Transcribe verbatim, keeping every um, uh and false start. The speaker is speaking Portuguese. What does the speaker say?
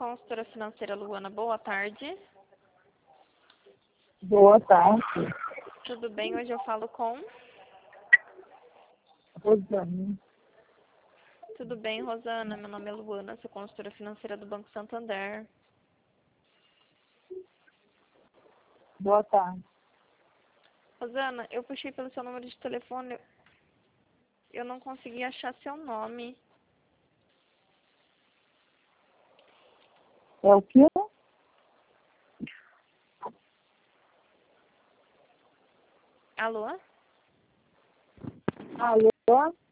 consultora financeira Luana, boa tarde. Boa tarde. Tudo bem? Hoje eu falo com... Rosane. Tudo bem, Rosana? Meu nome é Luana, sou consultora financeira do Banco Santander. Boa tarde. Rosana, eu puxei pelo seu número de telefone, eu não consegui achar seu nome. É o quê? Alô? Alô?